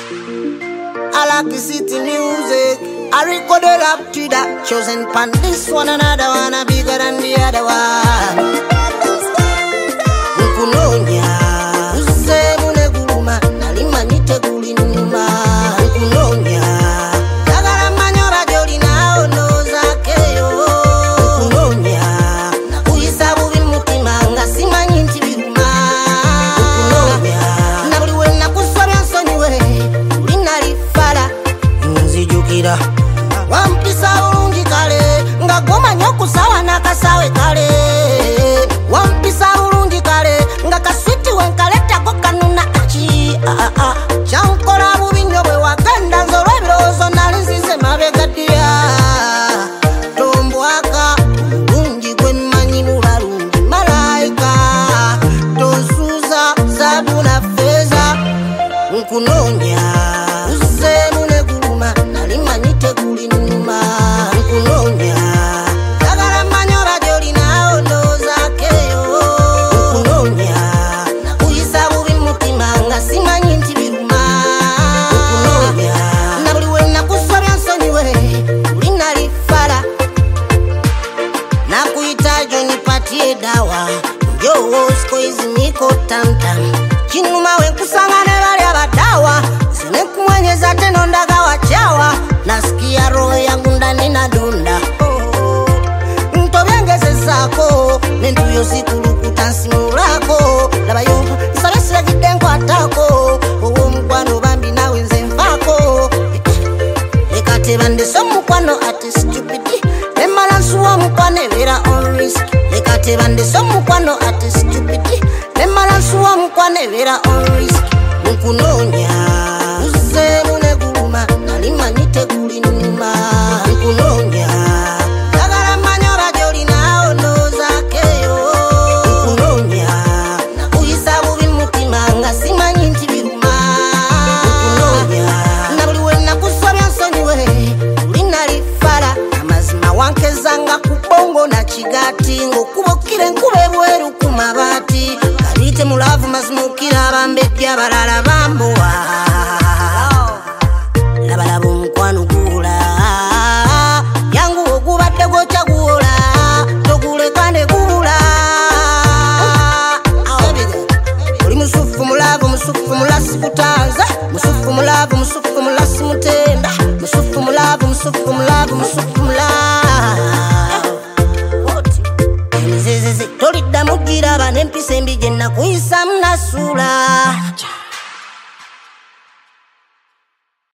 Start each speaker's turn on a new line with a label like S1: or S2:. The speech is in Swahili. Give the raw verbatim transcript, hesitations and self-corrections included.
S1: I like the city music. I record it up to that. Chosen pan this one, another one, a bigger than the other one. Ukunonya Uze mune guluma Nalima nite gulinuma Ukunonya Dagara manyora joli na ono zakeyo Ukunonya Nakuhisabu bimutima Nga simanyi nti biruma Ukunonya Nabuliwe nakuswabya nsonyiwe Ulina lifala Nzijukira Wampisa ulungi kale Nga goma nyokusawa nakasawe kale Wampisa ulungi kale Nga kaswiti wenkaleta kwa kanuna achi ah, ah. Chankora bubinyo bwe waganda Nzoro ebirozo nalinzize mabegadia Tombwaka ulungi gwe manyi mubalungi malaika Tonsuza zabu na feza Nkunonya Uze mune guluma Nalima nite gulinuma Nkunonya Dagara manyora joli na ono zakeyo Ukunonya Nakuhisabu bimutima Nga simanyi nti biruma Ukunonya Nabuliwe nakuswabya nsonyiwe Ulina lifala Nakuhitaji nipatie dawa Yo skoizi niko tamtam Chinuma wenkusangane bali abadawa Zine kumwenyeza teno ndaga wachawa Nasikia roho yangu ndani na dunda Ntobyengeze zako Nenduyo zikulukuta nsimulako Labayo nsabesile gidenko atako Owo mkwano bambi na wenze mfako Lekate bande so mkwano ati stupidi Nemala nsuwa mkwano vera on risk Lekate bande so mkwano ati stupidi Nemala nsuwa mkwano vera on risk Nkunonya